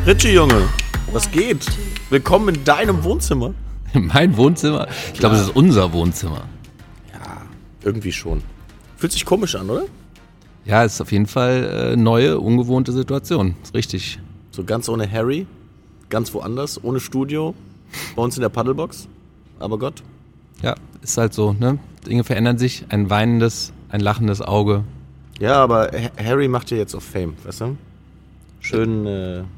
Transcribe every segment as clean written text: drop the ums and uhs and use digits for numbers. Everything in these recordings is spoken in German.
Richie, Junge, was geht? Willkommen in deinem Wohnzimmer. Mein Wohnzimmer? Ich glaube, es ist unser Wohnzimmer. Ja, irgendwie schon. Fühlt sich komisch an, oder? Ja, ist auf jeden Fall neue, ungewohnte Situation. Ist richtig. So ganz ohne Harry, ganz woanders, ohne Studio, bei uns in der Paddlebox. Aber Gott. Ja, ist halt so, ne? Dinge verändern sich. Ein weinendes, ein lachendes Auge. Ja, aber Harry macht ja jetzt auf Fame, weißt du? Schön,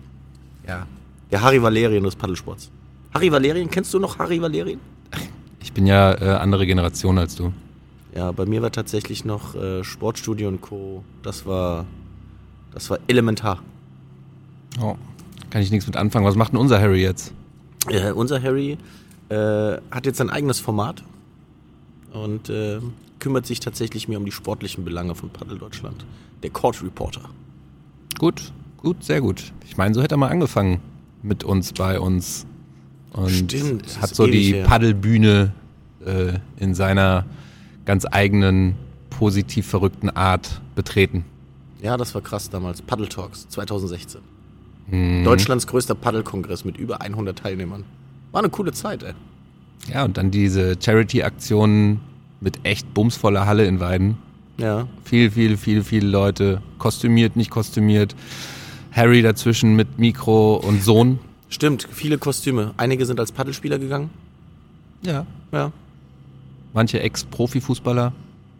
der Harry Valerien des Paddelsports. Harry Valerien, kennst du noch Harry Valerien? Ich bin ja andere Generation als du. Ja, bei mir war tatsächlich noch Sportstudio und Co. Das war elementar. Oh, kann ich nichts mit anfangen. Was macht denn unser Harry jetzt? Unser Harry hat jetzt sein eigenes Format und kümmert sich tatsächlich mehr um die sportlichen Belange von Paddel Deutschland. Der Court Reporter. Gut, sehr gut. Ich meine, so hätte er mal angefangen mit uns, bei uns. Und stimmt, hat so die Paddelbühne in seiner ganz eigenen, positiv verrückten Art betreten. Ja, das war krass damals. Paddle Talks 2016. Mhm. Deutschlands größter Paddelkongress mit über 100 Teilnehmern. War eine coole Zeit, ey. Ja, und dann diese Charity-Aktionen mit echt bumsvoller Halle in Weiden. Ja. Viele Leute. Kostümiert, nicht kostümiert. Harry dazwischen mit Mikro und Sohn. Stimmt, viele Kostüme. Einige sind als Paddelspieler gegangen. Ja. Ja. Manche Ex-Profifußballer.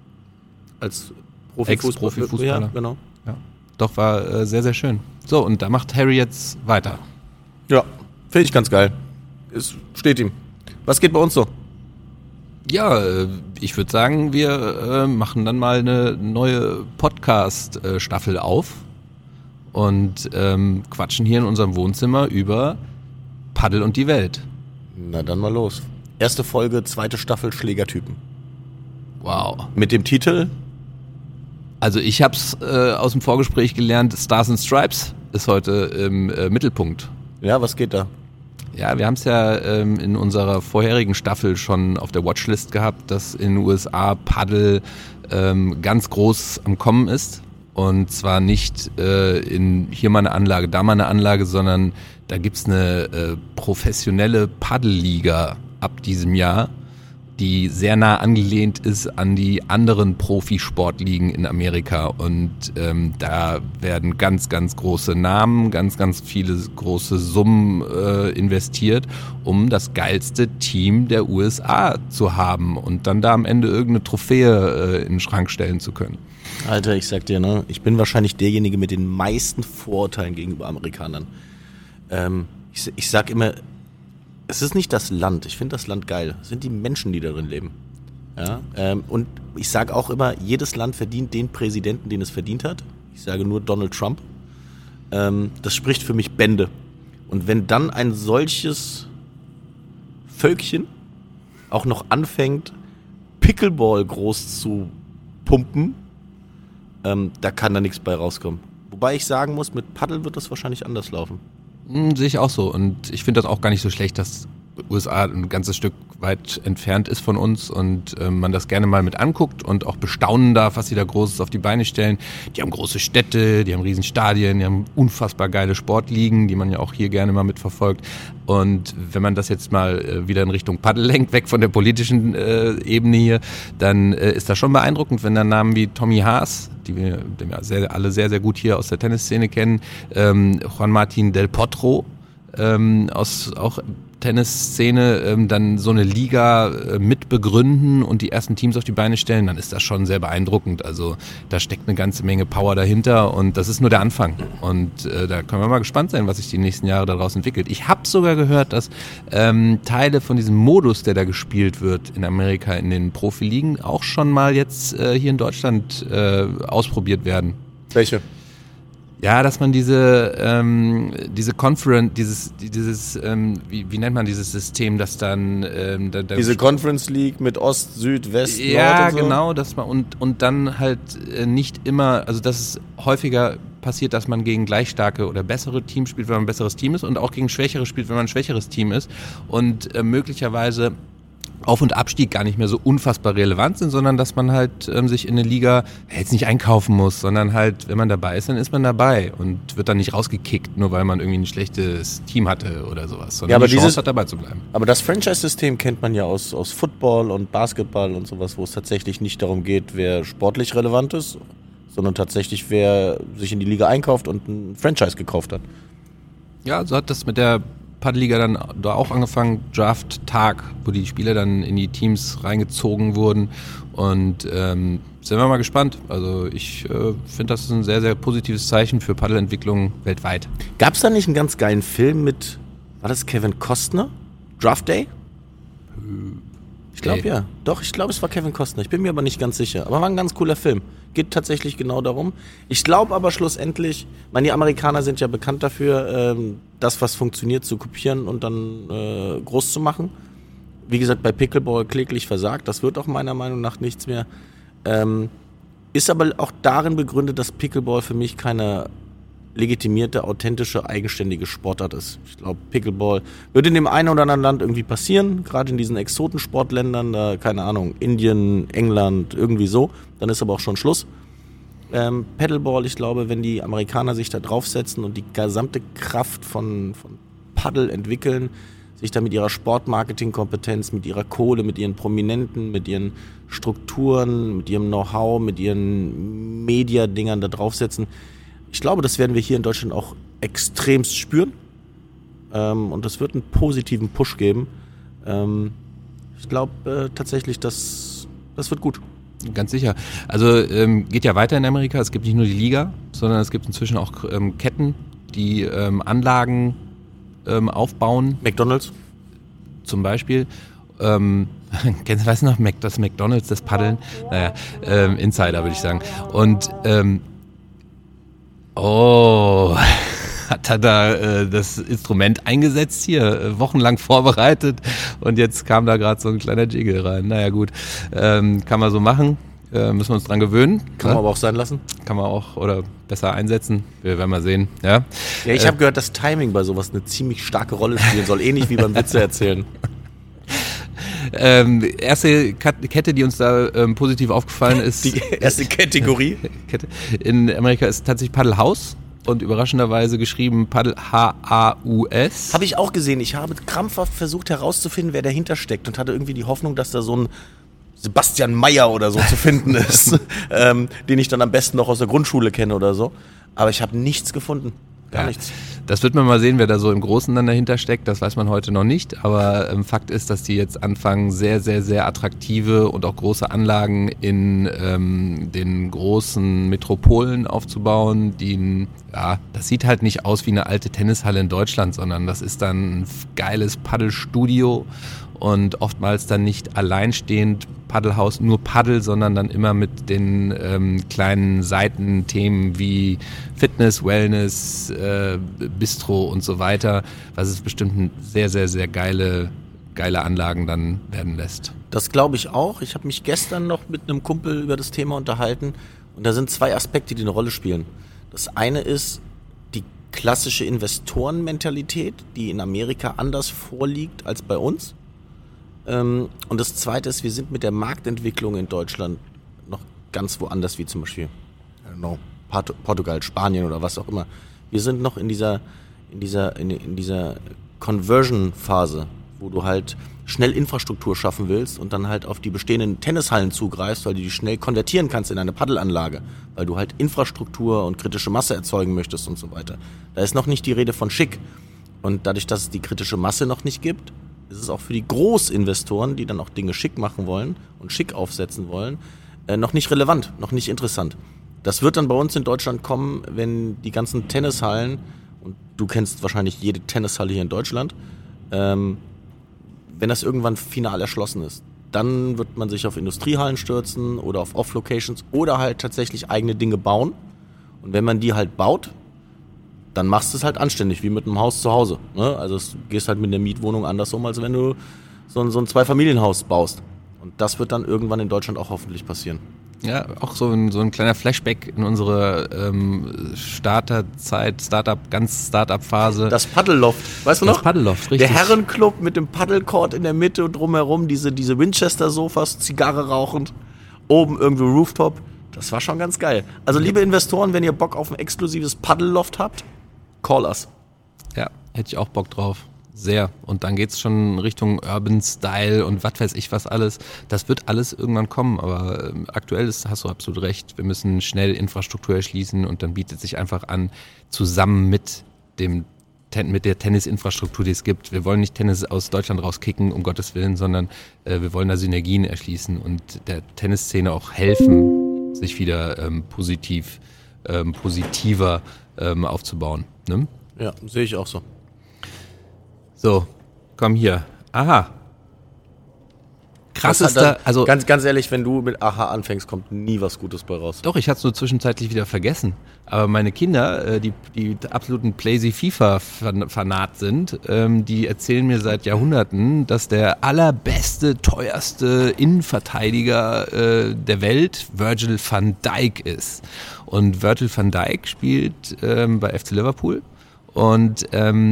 Als Ex-Profifußballer. Ja, genau. Ja. Doch, war sehr, sehr schön. So, und da macht Harry jetzt weiter. Ja, finde ich ganz geil. Es steht ihm. Was geht bei uns so? Ja, ich würde sagen, wir machen dann mal eine neue Podcast-Staffel auf und quatschen hier in unserem Wohnzimmer über Paddel und die Welt. Na dann mal los. Erste Folge, zweite Staffel Schlägertypen. Wow. Mit dem Titel? Also ich hab's aus dem Vorgespräch gelernt, Stars and Stripes ist heute im Mittelpunkt. Ja, was geht da? Ja, wir haben es ja in unserer vorherigen Staffel schon auf der Watchlist gehabt, dass in den USA Paddel ganz groß am Kommen ist. Und zwar nicht in hier mal eine Anlage, da mal eine Anlage, sondern da gibt's eine professionelle Paddelliga ab diesem Jahr, die sehr nah angelehnt ist an die anderen Profisportligen in Amerika. Und da werden ganz, ganz große Namen, ganz, ganz viele große Summen investiert, um das geilste Team der USA zu haben und dann da am Ende irgendeine Trophäe in den Schrank stellen zu können. Alter, ich sag dir, ne, ich bin wahrscheinlich derjenige mit den meisten Vorurteilen gegenüber Amerikanern. Ich sag immer, es ist nicht das Land, ich finde das Land geil, es sind die Menschen, die darin leben. Ja, und ich sage auch immer, jedes Land verdient den Präsidenten, den es verdient hat. Ich sage nur Donald Trump. Das spricht für mich Bände. Und wenn dann ein solches Völkchen auch noch anfängt, Pickleball groß zu pumpen, da kann da nichts bei rauskommen. Wobei ich sagen muss, mit Paddel wird das wahrscheinlich anders laufen. Sehe ich auch so. Und ich finde das auch gar nicht so schlecht, dass USA ein ganzes Stück weit entfernt ist von uns und man das gerne mal mit anguckt und auch bestaunen darf, was sie da Großes auf die Beine stellen. Die haben große Städte, die haben riesen Stadien, die haben unfassbar geile Sportligen, die man ja auch hier gerne mal mitverfolgt. Und wenn man das jetzt mal wieder in Richtung Paddel lenkt, weg von der politischen Ebene hier, dann ist das schon beeindruckend, wenn dann Namen wie Tommy Haas, den wir alle sehr, sehr gut hier aus der Tennisszene kennen, Juan Martín del Potro, aus auch Tennisszene, dann so eine Liga mitbegründen und die ersten Teams auf die Beine stellen, dann ist das schon sehr beeindruckend. Also da steckt eine ganze Menge Power dahinter und das ist nur der Anfang. Und da können wir mal gespannt sein, was sich die nächsten Jahre daraus entwickelt. Ich habe sogar gehört, dass Teile von diesem Modus, der da gespielt wird in Amerika in den Profiligen, auch schon mal jetzt hier in Deutschland ausprobiert werden. Welche? Ja, dass man diese Conference, wie nennt man dieses System, das dann diese Conference League mit Ost, Süd, West, ja, Nord und so? Genau, dass man und dann halt nicht immer, also dass es häufiger passiert, dass man gegen gleich starke oder bessere Teams spielt, wenn man ein besseres Team ist und auch gegen schwächere spielt, wenn man ein schwächeres Team ist und möglicherweise Auf- und Abstieg gar nicht mehr so unfassbar relevant sind, sondern dass man halt sich in eine Liga jetzt nicht einkaufen muss, sondern halt, wenn man dabei ist, dann ist man dabei und wird dann nicht rausgekickt, nur weil man irgendwie ein schlechtes Team hatte oder sowas, sondern aber die Chance hat dabei zu bleiben. Aber das Franchise-System kennt man ja aus Football und Basketball und sowas, wo es tatsächlich nicht darum geht, wer sportlich relevant ist, sondern tatsächlich, wer sich in die Liga einkauft und ein Franchise gekauft hat. Ja, so hat das mit der Paddelliga dann da auch angefangen, Draft-Tag, wo die Spieler dann in die Teams reingezogen wurden und sind wir mal gespannt. Also ich finde, das ist ein sehr, sehr positives Zeichen für Paddelentwicklung weltweit. Gab es da nicht einen ganz geilen Film mit, war das Kevin Costner? Draft Day? Ich glaube ja. Doch, ich glaube es war Kevin Costner. Ich bin mir aber nicht ganz sicher. Aber war ein ganz cooler Film. Geht tatsächlich genau darum. Ich glaube aber schlussendlich, die Amerikaner sind ja bekannt dafür, das, was funktioniert, zu kopieren und dann groß zu machen. Wie gesagt, bei Pickleball kläglich versagt. Das wird auch meiner Meinung nach nichts mehr. Ist aber auch darin begründet, dass Pickleball für mich keine legitimierte, authentische, eigenständige Sportart ist. Ich glaube, Pickleball wird in dem einen oder anderen Land irgendwie passieren, gerade in diesen Exotensportländern, da, keine Ahnung, Indien, England, irgendwie so, dann ist aber auch schon Schluss. Paddleball, ich glaube, wenn die Amerikaner sich da draufsetzen und die gesamte Kraft von Paddle entwickeln, sich da mit ihrer Sportmarketingkompetenz, mit ihrer Kohle, mit ihren Prominenten, mit ihren Strukturen, mit ihrem Know-how, mit ihren Media-Dingern da draufsetzen, ich glaube, das werden wir hier in Deutschland auch extremst spüren. Und das wird einen positiven Push geben. Ich glaube tatsächlich, das wird gut. Ganz sicher. Also geht ja weiter in Amerika. Es gibt nicht nur die Liga, sondern es gibt inzwischen auch Ketten, die Anlagen aufbauen. McDonald's? Zum Beispiel. Weißt du noch, das McDonald's, das Paddeln? Naja, Insider würde ich sagen. Und hat er da das Instrument eingesetzt hier, wochenlang vorbereitet und jetzt kam da gerade so ein kleiner Jiggle rein. Naja gut, kann man so machen, müssen wir uns dran gewöhnen. Kann man aber auch sein lassen. Kann man auch oder besser einsetzen, wir werden mal sehen. Ja, ich habe gehört, dass Timing bei sowas eine ziemlich starke Rolle spielen soll, ähnlich wie beim Witze erzählen. Erste Kette, die uns da positiv aufgefallen ist. Die erste Kategorie? In Amerika ist tatsächlich Paddle House und überraschenderweise geschrieben Paddle H-A-U-S. Habe ich auch gesehen. Ich habe krampfhaft versucht herauszufinden, wer dahinter steckt und hatte irgendwie die Hoffnung, dass da so ein Sebastian Mayer oder so zu finden ist, den ich dann am besten noch aus der Grundschule kenne oder so. Aber ich habe nichts gefunden. Gar nichts. Das wird man mal sehen, wer da so im Großen dann dahinter steckt. Das weiß man heute noch nicht. Aber Fakt ist, dass die jetzt anfangen, sehr, sehr, sehr attraktive und auch große Anlagen in den großen Metropolen aufzubauen. Das sieht halt nicht aus wie eine alte Tennishalle in Deutschland, sondern das ist dann ein geiles Paddelstudio und oftmals dann nicht alleinstehend Paddelhaus, nur Paddel, sondern dann immer mit den kleinen Seitenthemen wie Fitness, Wellness, Bistro und so weiter, was es bestimmt sehr, sehr, sehr geile Anlagen dann werden lässt. Das glaube ich auch. Ich habe mich gestern noch mit einem Kumpel über das Thema unterhalten und da sind zwei Aspekte, die eine Rolle spielen. Das eine ist die klassische Investorenmentalität, die in Amerika anders vorliegt als bei uns. Und das zweite ist, wir sind mit der Marktentwicklung in Deutschland noch ganz woanders, wie zum Beispiel Portugal, Spanien oder was auch immer. Wir sind noch in dieser Conversion-Phase, wo du halt schnell Infrastruktur schaffen willst und dann halt auf die bestehenden Tennishallen zugreifst, weil du die schnell konvertieren kannst in eine Paddelanlage, weil du halt Infrastruktur und kritische Masse erzeugen möchtest und so weiter. Da ist noch nicht die Rede von schick. Und dadurch, dass es die kritische Masse noch nicht gibt, ist es auch für die Großinvestoren, die dann auch Dinge schick machen wollen und schick aufsetzen wollen, noch nicht relevant, noch nicht interessant. Das wird dann bei uns in Deutschland kommen, wenn die ganzen Tennishallen, und du kennst wahrscheinlich jede Tennishalle hier in Deutschland, wenn das irgendwann final erschlossen ist. Dann wird man sich auf Industriehallen stürzen oder auf Off-Locations oder halt tatsächlich eigene Dinge bauen. Und wenn man die halt baut, dann machst du es halt anständig, wie mit einem Haus zu Hause. Ne? Also du gehst halt mit der Mietwohnung anders um, als wenn du so ein Zweifamilienhaus baust. Und das wird dann irgendwann in Deutschland auch hoffentlich passieren. Ja, auch so ein kleiner Flashback in unsere Starterzeit, ganz Startup-Phase. Das Paddelloft, weißt du noch? Das Paddelloft, richtig. Der Herrenclub mit dem Paddlecourt in der Mitte und drumherum, diese Winchester-Sofas, Zigarre rauchend, oben irgendwo Rooftop. Das war schon ganz geil. Also liebe Investoren, wenn ihr Bock auf ein exklusives Paddelloft habt, call us. Ja, hätte ich auch Bock drauf. Sehr. Und dann geht's schon Richtung Urban Style und was weiß ich was alles. Das wird alles irgendwann kommen, aber aktuell hast du absolut recht. Wir müssen schnell Infrastruktur erschließen und dann bietet sich einfach an, zusammen mit der Tennisinfrastruktur, die es gibt. Wir wollen nicht Tennis aus Deutschland rauskicken, um Gottes Willen, sondern wir wollen da Synergien erschließen und der Tennisszene auch helfen, sich wieder positiver aufzubauen. Ne? Ja, sehe ich auch so. So, komm hier. Aha. Krassester, also ganz ehrlich, wenn du mit Aha anfängst, kommt nie was Gutes bei raus. Doch, ich hatte es nur zwischenzeitlich wieder vergessen. Aber meine Kinder, die absoluten Playsy-FIFA-Fanat sind, die erzählen mir seit Jahrhunderten, dass der allerbeste, teuerste Innenverteidiger der Welt Virgil van Dijk ist. Und Virgil van Dijk spielt bei FC Liverpool. Und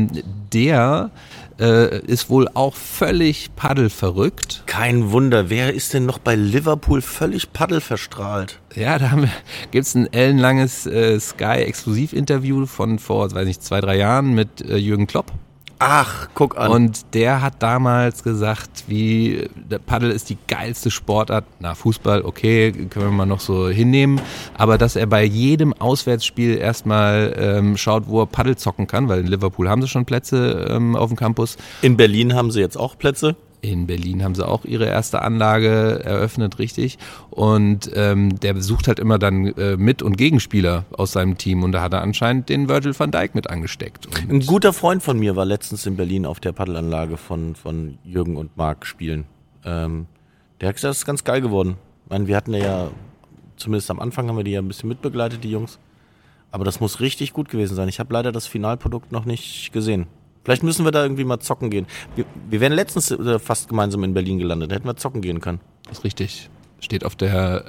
der ist wohl auch völlig paddelverrückt. Kein Wunder, wer ist denn noch bei Liverpool völlig paddelverstrahlt? Ja, da gibt's ein ellenlanges Sky-Exklusiv-Interview von vor, 2-3 Jahren mit Jürgen Klopp. Ach, guck an. Und der hat damals gesagt, der Paddel ist die geilste Sportart. Na, Fußball, okay, können wir mal noch so hinnehmen. Aber dass er bei jedem Auswärtsspiel erstmal schaut, wo er Paddel zocken kann, weil in Liverpool haben sie schon Plätze auf dem Campus. In Berlin haben sie jetzt auch Plätze. In Berlin haben sie auch ihre erste Anlage eröffnet, richtig. Und der besucht halt immer dann Mit- und Gegenspieler aus seinem Team. Und da hat er anscheinend den Virgil van Dijk mit angesteckt. Und ein guter Freund von mir war letztens in Berlin auf der Paddelanlage von Jürgen und Marc spielen. Der hat gesagt, das ist ganz geil geworden. Ich meine, wir hatten ja, zumindest am Anfang haben wir die ja ein bisschen mitbegleitet, die Jungs. Aber das muss richtig gut gewesen sein. Ich habe leider das Finalprodukt noch nicht gesehen. Vielleicht müssen wir da irgendwie mal zocken gehen. Wir wären letztens fast gemeinsam in Berlin gelandet. Da hätten wir zocken gehen können. Das ist richtig. Steht auf der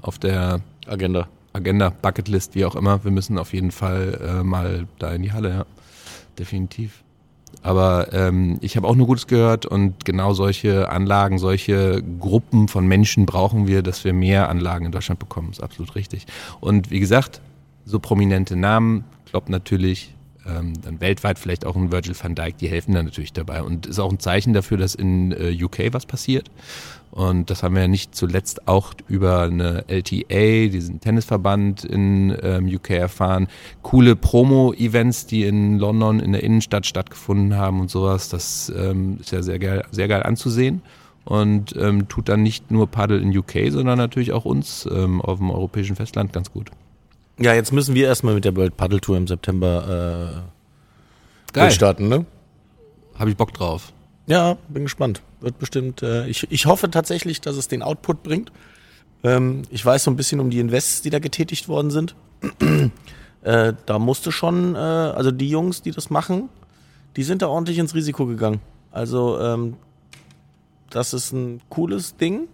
Agenda, Bucketlist, wie auch immer. Wir müssen auf jeden Fall mal da in die Halle, ja. Definitiv. Aber ich habe auch nur Gutes gehört und genau solche Anlagen, solche Gruppen von Menschen brauchen wir, dass wir mehr Anlagen in Deutschland bekommen. Das ist absolut richtig. Und wie gesagt, so prominente Namen, Klopp natürlich, dann weltweit vielleicht auch ein Virgil van Dijk, die helfen da natürlich dabei und ist auch ein Zeichen dafür, dass in UK was passiert und das haben wir ja nicht zuletzt auch über eine LTA, diesen Tennisverband in UK erfahren, coole Promo-Events, die in London in der Innenstadt stattgefunden haben und sowas, das ist ja sehr geil anzusehen und tut dann nicht nur Paddel in UK, sondern natürlich auch uns auf dem europäischen Festland ganz gut. Ja, jetzt müssen wir erstmal mit der World Paddle Tour im September starten, ne? Habe ich Bock drauf. Ja, bin gespannt. Wird bestimmt, ich hoffe tatsächlich, dass es den Output bringt. Ich weiß so ein bisschen um die Invests, die da getätigt worden sind. Da musste schon, also die Jungs, die das machen, die sind da ordentlich ins Risiko gegangen. Also das ist ein cooles Ding.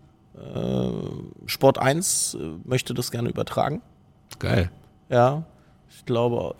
Sport 1 möchte das gerne übertragen. Geil. Ja, ich glaube,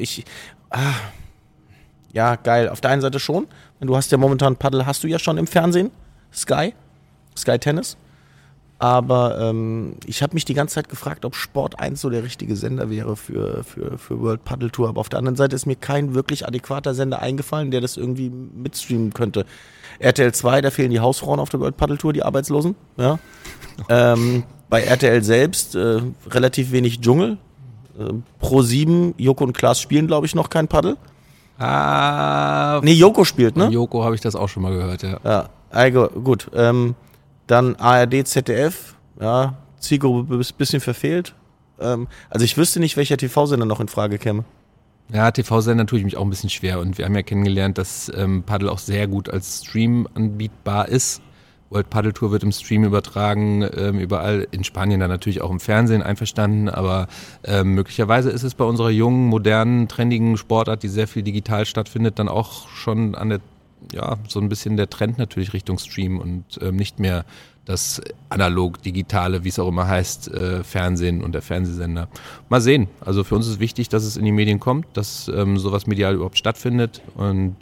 ja, geil. Auf der einen Seite schon. Du hast ja momentan Paddel, hast du ja schon im Fernsehen. Sky Tennis. Aber ich habe mich die ganze Zeit gefragt, ob Sport 1 so der richtige Sender wäre für World Paddle Tour. Aber auf der anderen Seite ist mir kein wirklich adäquater Sender eingefallen, der das irgendwie mitstreamen könnte. RTL 2, da fehlen die Hausfrauen auf der World Paddle Tour, die Arbeitslosen. Ja. Bei RTL selbst relativ wenig Dschungel. Pro7, Joko und Klaas spielen, glaube ich, noch kein Paddel. Nee, Joko spielt, ne? Von Joko habe ich das auch schon mal gehört, ja. Ja, also, gut. Dann ARD, ZDF, ja, Zielgruppe ist ein bisschen verfehlt. Also ich wüsste nicht, welcher TV-Sender noch in Frage käme. Ja, TV-Sender tue ich mich auch ein bisschen schwer und wir haben ja kennengelernt, dass Paddel auch sehr gut als Stream anbietbar ist. World Paddle Tour wird im Stream übertragen, überall in Spanien dann natürlich auch im Fernsehen, einverstanden, aber möglicherweise ist es bei unserer jungen, modernen, trendigen Sportart, die sehr viel digital stattfindet, dann auch schon an der, ja, so ein bisschen der Trend natürlich Richtung Stream und nicht mehr das analog, digitale, wie es auch immer heißt, Fernsehen und der Fernsehsender. Mal sehen. Also für uns ist wichtig, dass es in die Medien kommt, dass sowas medial überhaupt stattfindet und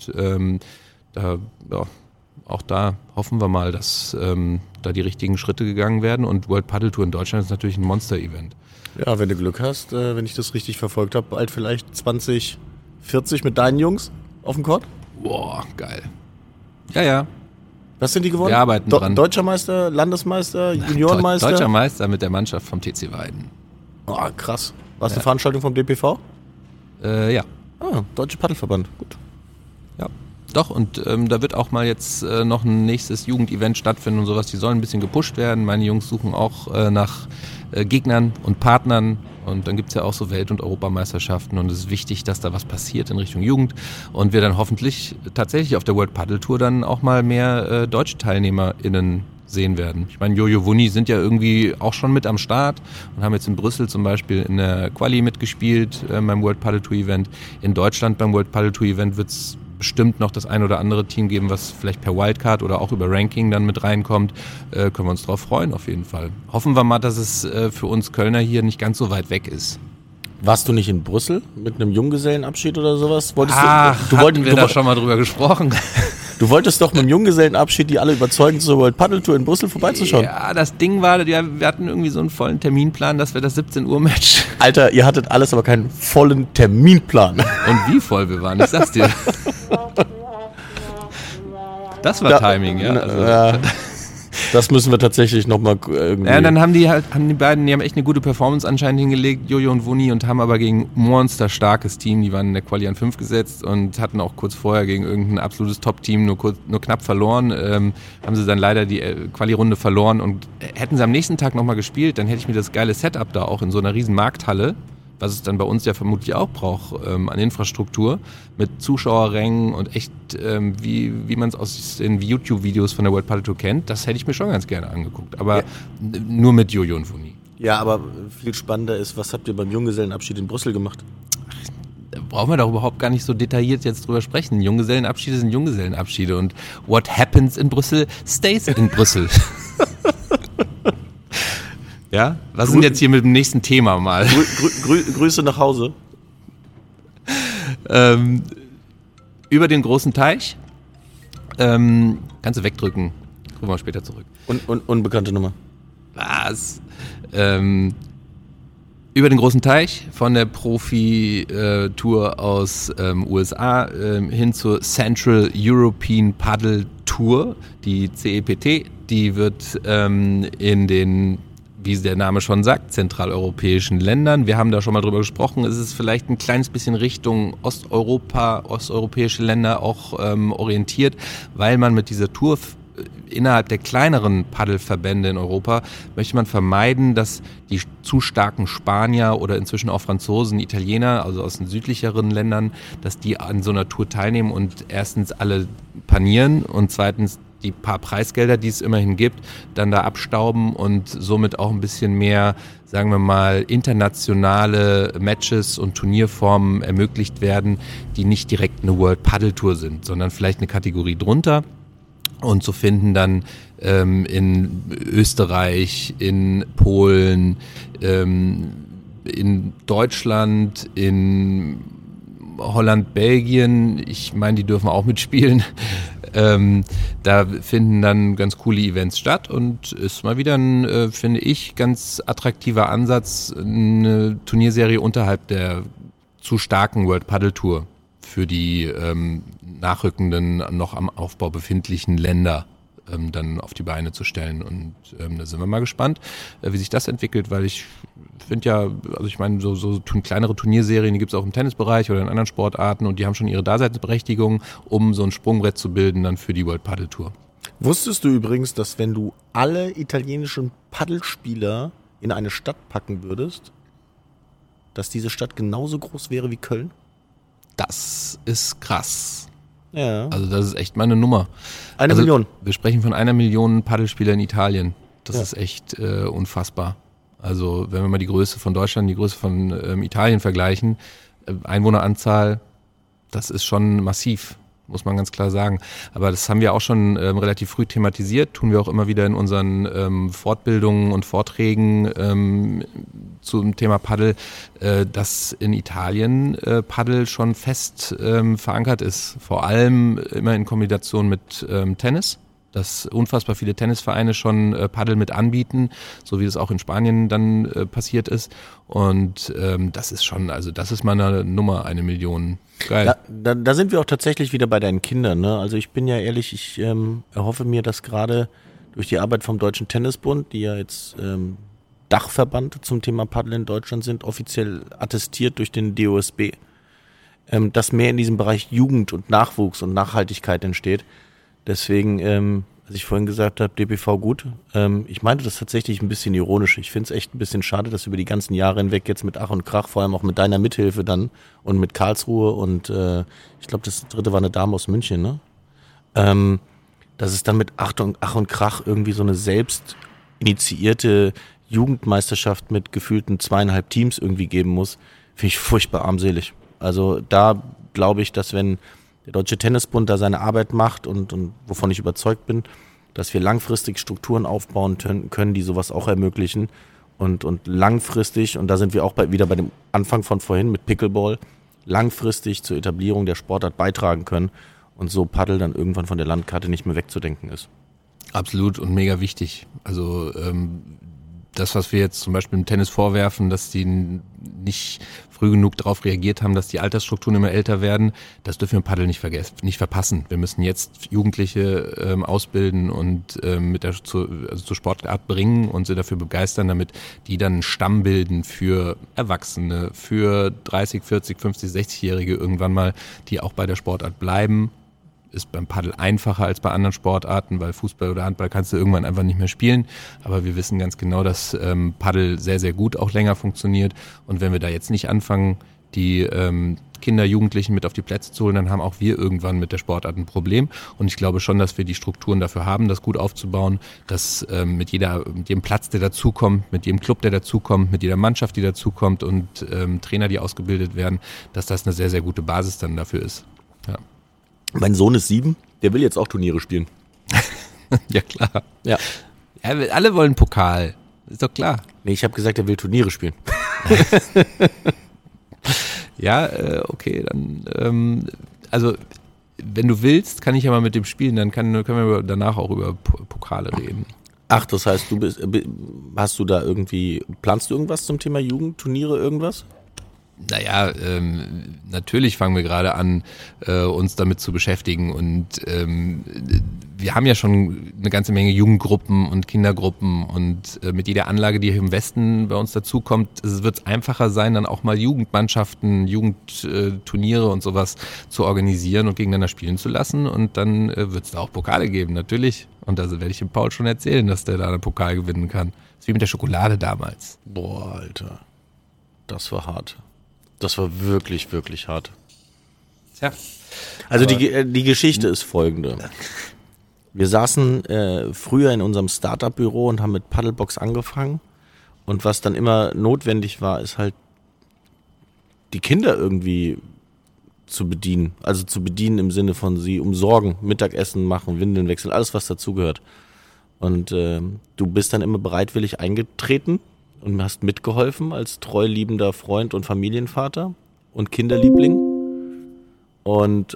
auch da hoffen wir mal, dass da die richtigen Schritte gegangen werden und World Padel Tour in Deutschland ist natürlich ein Monster-Event. Ja, wenn du Glück hast, wenn ich das richtig verfolgt habe, bald vielleicht 2040 mit deinen Jungs auf dem Court. Boah, geil. Ja. Was sind die geworden? Wir arbeiten dran. Deutscher Meister, Landesmeister, Juniorenmeister? Deutscher Meister mit der Mannschaft vom TC Weiden. Oh, krass. War es eine Veranstaltung vom DPV? Ja. Deutscher Paddelverband. Gut. Ja. Doch, und da wird auch mal jetzt noch ein nächstes Jugendevent stattfinden und sowas. Die sollen ein bisschen gepusht werden. Meine Jungs suchen auch nach Gegnern und Partnern. Und dann gibt's ja auch so Welt- und Europameisterschaften. Und es ist wichtig, dass da was passiert in Richtung Jugend. Und wir dann hoffentlich tatsächlich auf der World Padel Tour dann auch mal mehr deutsche TeilnehmerInnen sehen werden. Ich meine, Jojo Wunni sind ja irgendwie auch schon mit am Start und haben jetzt in Brüssel zum Beispiel in der Quali mitgespielt beim World Padel Tour Event. In Deutschland beim World Padel Tour Event wird's bestimmt noch das ein oder andere Team geben, was vielleicht per Wildcard oder auch über Ranking dann mit reinkommt. Können wir uns drauf freuen auf jeden Fall. Hoffen wir mal, dass es für uns Kölner hier nicht ganz so weit weg ist. Warst du nicht in Brüssel mit einem Junggesellenabschied oder sowas? Wir da schon mal drüber gesprochen. Du wolltest doch mit dem Junggesellenabschied die alle überzeugen, zur World Padel Tour in Brüssel vorbeizuschauen. Ja, das Ding war, wir hatten irgendwie so einen vollen Terminplan, dass wir das 17 Uhr Match. Alter, ihr hattet alles, aber keinen vollen Terminplan. Und wie voll wir waren, ich sag's dir. Das war Timing, ja. Also. Das müssen wir tatsächlich nochmal irgendwie... Ja, dann haben die beiden echt eine gute Performance anscheinend hingelegt, Jojo und Wunni, und haben aber gegen ein monsterstarkes Team, die waren in der Quali an 5 gesetzt und hatten auch kurz vorher gegen irgendein absolutes Top-Team nur knapp verloren. Haben sie dann leider die Quali-Runde verloren und hätten sie am nächsten Tag nochmal gespielt, dann hätte ich mir das geile Setup da auch in so einer riesen Markthalle, was es dann bei uns ja vermutlich auch braucht, an Infrastruktur, mit Zuschauerrängen und echt, wie man es aus den YouTube-Videos von der World Padel Tour kennt, das hätte ich mir schon ganz gerne angeguckt, aber nur mit Jojo und Wunni. Ja, aber viel spannender ist, was habt ihr beim Junggesellenabschied in Brüssel gemacht? Da brauchen wir doch überhaupt gar nicht so detailliert jetzt drüber sprechen. Junggesellenabschiede sind Junggesellenabschiede und what happens in Brüssel stays in Brüssel. Ja, was sind jetzt hier mit dem nächsten Thema mal? Grüße nach Hause. Über den großen Teich. Kannst du wegdrücken. Kommen wir später zurück. Und unbekannte Nummer. Was? Über den großen Teich von der Profi-Tour aus USA hin zur Central European Padel Tour, die CEPT. Die wird in den, wie der Name schon sagt, zentraleuropäischen Ländern. Wir haben da schon mal drüber gesprochen. Es ist vielleicht ein kleines bisschen Richtung Osteuropa, osteuropäische Länder auch orientiert, weil man mit dieser Tour innerhalb der kleineren Paddelverbände in Europa möchte man vermeiden, dass die zu starken Spanier oder inzwischen auch Franzosen, Italiener, also aus den südlicheren Ländern, dass die an so einer Tour teilnehmen und erstens alle panieren und zweitens die paar Preisgelder, die es immerhin gibt, dann da abstauben und somit auch ein bisschen mehr, sagen wir mal, internationale Matches und Turnierformen ermöglicht werden, die nicht direkt eine World Padel Tour sind, sondern vielleicht eine Kategorie drunter. Und so finden dann in Österreich, in Polen, in Deutschland, in Holland, Belgien, ich meine, die dürfen auch mitspielen. Da finden dann ganz coole Events statt und ist mal wieder ein, finde ich, ganz attraktiver Ansatz, eine Turnierserie unterhalb der zu starken World Padel Tour für die nachrückenden, noch am Aufbau befindlichen Länder dann auf die Beine zu stellen. Und da sind wir mal gespannt, wie sich das entwickelt, weil ich finde ja, also ich meine, so kleinere Turnierserien, die gibt es auch im Tennisbereich oder in anderen Sportarten und die haben schon ihre Daseinsberechtigung, um so ein Sprungbrett zu bilden dann für die World Padel Tour. Wusstest du übrigens, dass wenn du alle italienischen Paddelspieler in eine Stadt packen würdest, dass diese Stadt genauso groß wäre wie Köln? Das ist krass. Ja. Also das ist echt mal eine Nummer. Eine Million. Wir sprechen von 1 Million Paddelspieler in Italien. Das ist echt unfassbar. Also wenn wir mal die Größe von Deutschland, die Größe von Italien vergleichen, Einwohneranzahl, das ist schon massiv. muss man ganz klar sagen. Aber das haben wir auch schon relativ früh thematisiert, tun wir auch immer wieder in unseren Fortbildungen und Vorträgen zum Thema Paddel, dass in Italien Paddel schon fest verankert ist. Vor allem immer in Kombination mit Tennis. Dass unfassbar viele Tennisvereine schon Paddel mit anbieten, so wie das auch in Spanien dann passiert ist. Und das ist schon, also das ist mal eine Nummer, 1 Million. Geil. Da sind wir auch tatsächlich wieder bei deinen Kindern. Ne? Also ich bin ja ehrlich, ich erhoffe mir, dass gerade durch die Arbeit vom Deutschen Tennisbund, die ja jetzt Dachverband zum Thema Paddel in Deutschland sind, offiziell attestiert durch den DOSB, dass mehr in diesem Bereich Jugend und Nachwuchs und Nachhaltigkeit entsteht. Deswegen, als ich vorhin gesagt habe, DPV gut, ich meinte das tatsächlich ein bisschen ironisch. Ich finde es echt ein bisschen schade, dass über die ganzen Jahre hinweg jetzt mit Ach und Krach, vor allem auch mit deiner Mithilfe dann und mit Karlsruhe und ich glaube, das dritte war eine Dame aus München, ne? Dass es dann mit Ach und Krach irgendwie so eine selbst initiierte Jugendmeisterschaft mit gefühlten 2,5 Teams irgendwie geben muss, finde ich furchtbar armselig. Also da glaube ich, dass wenn der Deutsche Tennisbund da seine Arbeit macht und wovon ich überzeugt bin, dass wir langfristig Strukturen aufbauen können, die sowas auch ermöglichen und langfristig, und da sind wir auch wieder bei dem Anfang von vorhin mit Pickleball, langfristig zur Etablierung der Sportart beitragen können und so Paddel dann irgendwann von der Landkarte nicht mehr wegzudenken ist. Absolut und mega wichtig. Also das, was wir jetzt zum Beispiel im Tennis vorwerfen, dass die nicht früh genug darauf reagiert haben, dass die Altersstrukturen immer älter werden, das dürfen wir im Paddel nicht verpassen. Wir müssen jetzt Jugendliche ausbilden und zur Sportart bringen und sie dafür begeistern, damit die dann einen Stamm bilden für Erwachsene, für 30, 40, 50, 60-Jährige irgendwann mal, die auch bei der Sportart bleiben. Ist beim Paddel einfacher als bei anderen Sportarten, weil Fußball oder Handball kannst du irgendwann einfach nicht mehr spielen. Aber wir wissen ganz genau, dass Paddel sehr, sehr gut auch länger funktioniert. Und wenn wir da jetzt nicht anfangen, die Kinder, Jugendlichen mit auf die Plätze zu holen, dann haben auch wir irgendwann mit der Sportart ein Problem. Und ich glaube schon, dass wir die Strukturen dafür haben, das gut aufzubauen, dass mit jedem Platz, der dazukommt, mit jedem Club, der dazukommt, mit jeder Mannschaft, die dazukommt und Trainer, die ausgebildet werden, dass das eine sehr, sehr gute Basis dann dafür ist. Ja. Mein Sohn ist 7, der will jetzt auch Turniere spielen. Ja, klar. Ja. Alle wollen Pokal. Ist doch klar. Nee, ich habe gesagt, er will Turniere spielen. Ja, okay, dann, also, wenn du willst, kann ich ja mal mit dem spielen, dann können wir danach auch über Pokale reden. Ach, das heißt, planst du irgendwas zum Thema Jugendturniere, irgendwas? Naja, natürlich fangen wir gerade an, uns damit zu beschäftigen und wir haben ja schon eine ganze Menge Jugendgruppen und Kindergruppen und mit jeder Anlage, die hier im Westen bei uns dazukommt, wird es einfacher sein, dann auch mal Jugendmannschaften, Jugendturniere und sowas zu organisieren und gegeneinander spielen zu lassen und dann wird es da auch Pokale geben, natürlich. Und da werde ich dem Paul schon erzählen, dass der da einen Pokal gewinnen kann. Das ist wie mit der Schokolade damals. Boah, Alter, das war hart. Das war wirklich, wirklich hart. Tja. Also die Geschichte ist folgende. Wir saßen früher in unserem Startup-Büro und haben mit Paddlebox angefangen. Und was dann immer notwendig war, ist halt die Kinder irgendwie zu bedienen. Also zu bedienen im Sinne von sie umsorgen, Mittagessen machen, Windeln wechseln, alles was dazugehört. Und du bist dann immer bereitwillig eingetreten und hast mitgeholfen als treu liebender Freund und Familienvater und Kinderliebling. Und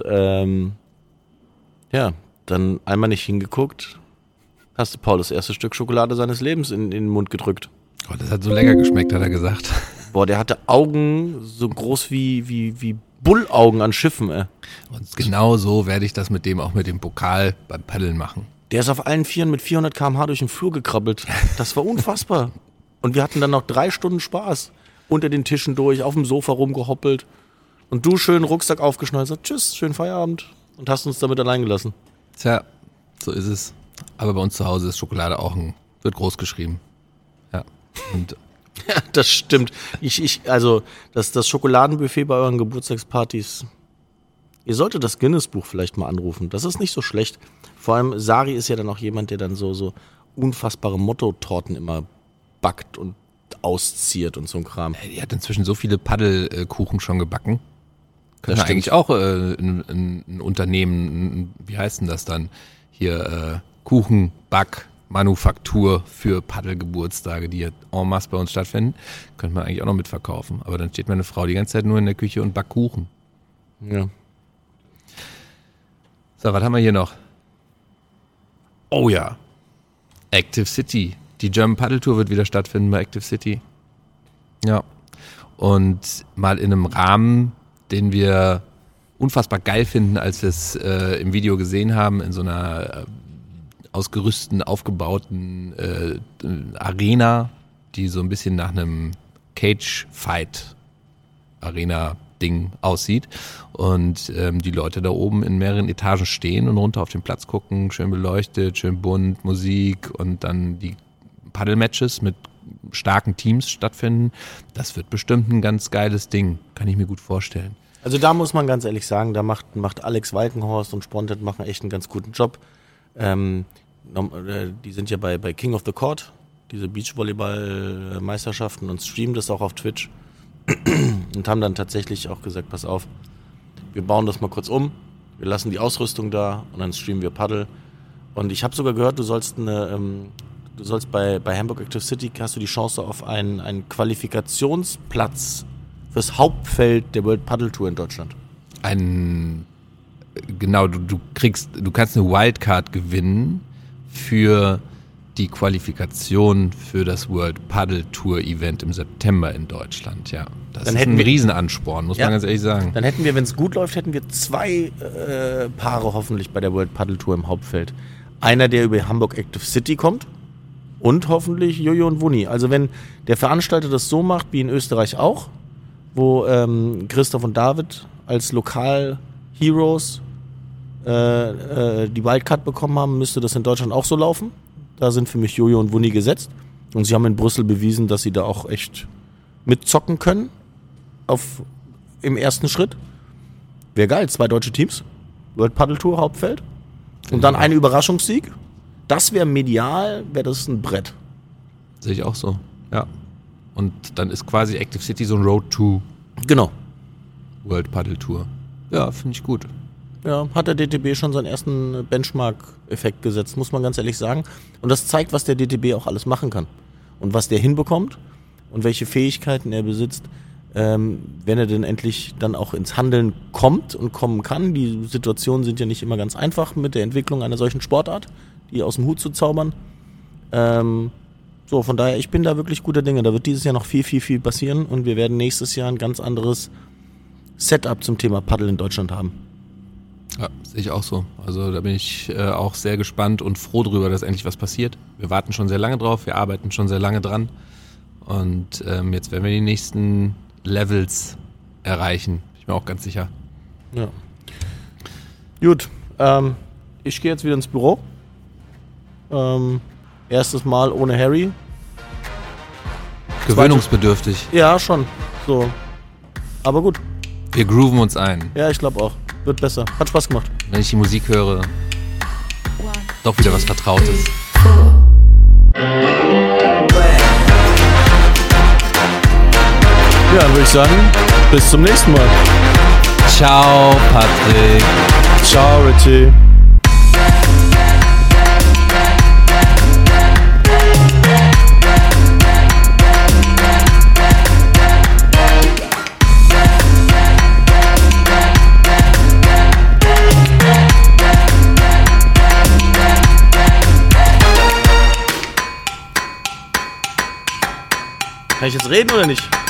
dann einmal nicht hingeguckt, hast du Paul das erste Stück Schokolade seines Lebens in den Mund gedrückt. Oh, das hat so lecker geschmeckt, hat er gesagt. Boah, der hatte Augen so groß wie Bullaugen an Schiffen, ey. Und genau so werde ich das mit dem Pokal beim Paddeln machen. Der ist auf allen Vieren mit 400 km/h durch den Flur gekrabbelt. Das war unfassbar. Und wir hatten dann noch 3 Stunden Spaß. Unter den Tischen durch, auf dem Sofa rumgehoppelt. Und du schön Rucksack aufgeschnallt, sagt tschüss, schönen Feierabend. Und hast uns damit allein gelassen. Tja, so ist es. Aber bei uns zu Hause ist Schokolade auch wird groß geschrieben. Ja. Und ja, das stimmt. Also das Schokoladenbuffet bei euren Geburtstagspartys, ihr solltet das Guinness-Buch vielleicht mal anrufen. Das ist nicht so schlecht. Vor allem Sari ist ja dann auch jemand, der dann so unfassbare Motto-Torten immer backt und ausziert und so ein Kram. Die hat inzwischen so viele Paddelkuchen schon gebacken. Können wir eigentlich auch ein Unternehmen, wie heißt denn das dann? Hier Kuchenback-Manufaktur für Paddelgeburtstage, die ja en masse bei uns stattfinden. Könnte man eigentlich auch noch mitverkaufen. Aber dann steht meine Frau die ganze Zeit nur in der Küche und backt Kuchen. Ja. So, was haben wir hier noch? Oh ja, Active City. Die German Paddle Tour wird wieder stattfinden bei Active City. Ja. Und mal in einem Rahmen, den wir unfassbar geil finden, als wir es im Video gesehen haben, in so einer ausgerüsteten, aufgebauten Arena, die so ein bisschen nach einem Cage-Fight-Arena-Ding aussieht. Und die Leute da oben in mehreren Etagen stehen und runter auf den Platz gucken, schön beleuchtet, schön bunt, Musik und dann die Paddle-Matches mit starken Teams stattfinden. Das wird bestimmt ein ganz geiles Ding, kann ich mir gut vorstellen. Also da muss man ganz ehrlich sagen, da macht Alex Walkenhorst und Spontet machen echt einen ganz guten Job. Die sind ja bei King of the Court, diese Beachvolleyball-Meisterschaften, und streamen das auch auf Twitch und haben dann tatsächlich auch gesagt, pass auf, wir bauen das mal kurz um, wir lassen die Ausrüstung da und dann streamen wir Paddle. Und ich habe sogar gehört, du sollst bei Hamburg Active City, hast du die Chance auf einen Qualifikationsplatz fürs Hauptfeld der World Paddle Tour in Deutschland. Genau, du kannst eine Wildcard gewinnen für die Qualifikation für das World Paddle Tour Event im September in Deutschland, ja. Das ist ein Riesenansporn, muss man ganz ehrlich sagen. Dann hätten wir, wenn es gut läuft, 2 Paare hoffentlich bei der World Paddle Tour im Hauptfeld. Einer, der über Hamburg Active City kommt, und hoffentlich Jojo und Wunni. Also wenn der Veranstalter das so macht, wie in Österreich auch, wo Christoph und David als Lokal-Heroes die Wildcard bekommen haben, müsste das in Deutschland auch so laufen. Da sind für mich Jojo und Wunni gesetzt. Und sie haben in Brüssel bewiesen, dass sie da auch echt mitzocken können im ersten Schritt. Wäre geil, 2 deutsche Teams, World Paddle Tour Hauptfeld und dann ein Überraschungssieg. Das wäre medial, wäre das ein Brett. Sehe ich auch so, ja. Und dann ist quasi Active City so ein Road to World Paddle Tour. Ja, finde ich gut. Ja, hat der DTB schon seinen ersten Benchmark-Effekt gesetzt, muss man ganz ehrlich sagen. Und das zeigt, was der DTB auch alles machen kann. Und was der hinbekommt und welche Fähigkeiten er besitzt, wenn er denn endlich dann auch ins Handeln kommt und kommen kann. Die Situationen sind ja nicht immer ganz einfach mit der Entwicklung einer solchen Sportart, die aus dem Hut zu zaubern. Von daher, ich bin da wirklich guter Dinge. Da wird dieses Jahr noch viel, viel, viel passieren und wir werden nächstes Jahr ein ganz anderes Setup zum Thema Paddel in Deutschland haben. Ja, sehe ich auch so. Also da bin ich auch sehr gespannt und froh drüber, dass endlich was passiert. Wir warten schon sehr lange drauf, wir arbeiten schon sehr lange dran und jetzt werden wir die nächsten Levels erreichen. Bin ich mir auch ganz sicher. Ja. Gut, ich gehe jetzt wieder ins Büro. Erstes Mal ohne Harry. Gewöhnungsbedürftig. Ja, schon. So. Aber gut. Wir grooven uns ein. Ja, ich glaube auch. Wird besser. Hat Spaß gemacht. Wenn ich die Musik höre, doch wieder was Vertrautes. Ja, dann würde ich sagen, bis zum nächsten Mal. Ciao, Patrick. Ciao, Richie. Kann ich jetzt reden oder nicht?